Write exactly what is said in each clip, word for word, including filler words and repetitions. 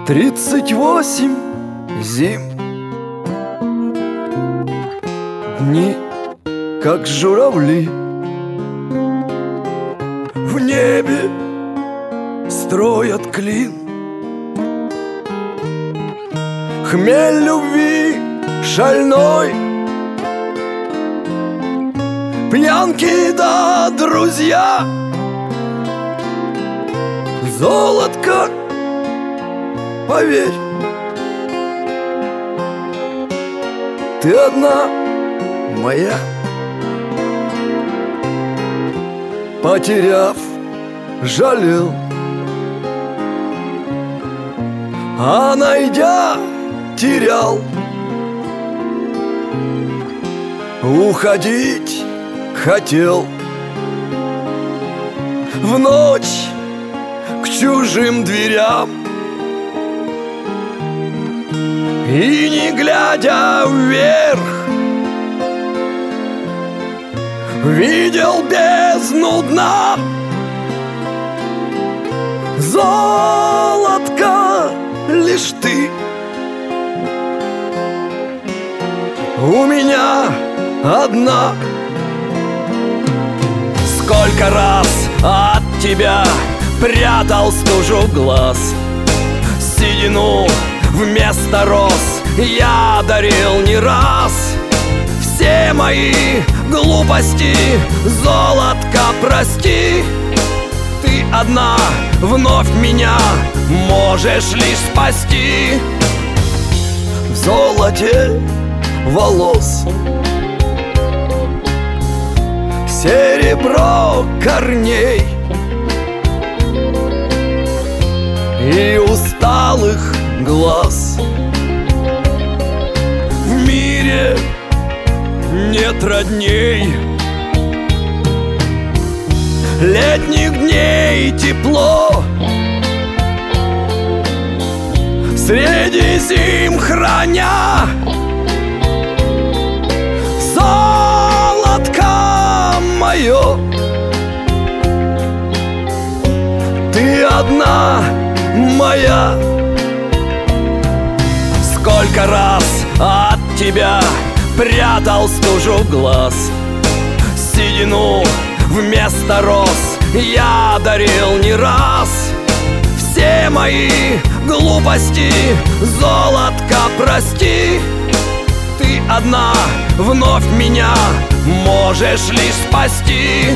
Тридцать восемь зим, дни, как журавли, в небе строят клин. Хмель любви шальной, пьянки да друзья, золотко, поверь, ты одна моя. Потеряв, жалел, а найдя, терял. Уходить хотел в ночь к чужим дверям, и не глядя вверх видел бездну дна. Золотко, лишь ты у меня одна. Сколько раз от тебя прятал стужу глаз, седину вместо роз я дарил не раз. Все мои глупости, золотко, прости. Ты одна вновь меня можешь лишь спасти. В золоте волос серебро корней и усталых глаз. В мире нет родней, летних дней тепло, среди зим храня. Золотко мое, ты одна моя. Сколько раз от тебя прятал стужу глаз, седину вместо роз я дарил не раз. Все мои глупости, золотко, прости. Ты одна вновь меня можешь лишь спасти.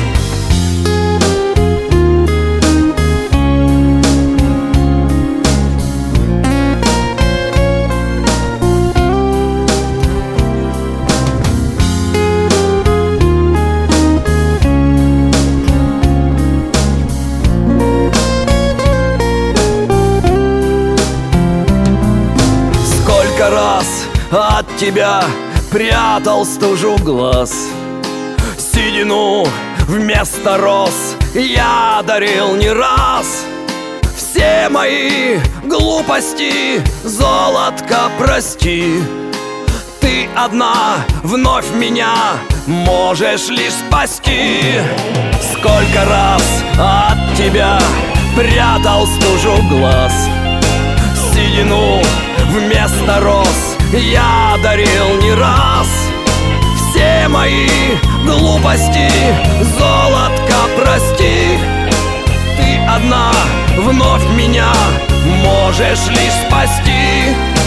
Сколько раз от тебя прятал стужу глаз, седину вместо роз я дарил не раз. Все мои глупости, золотко, прости. Ты одна вновь меня можешь лишь спасти. Сколько раз от тебя прятал стужу глаз, седину вместо роз я дарил не раз. Все мои глупости, золотко, прости. Ты одна вновь меня можешь лишь спасти.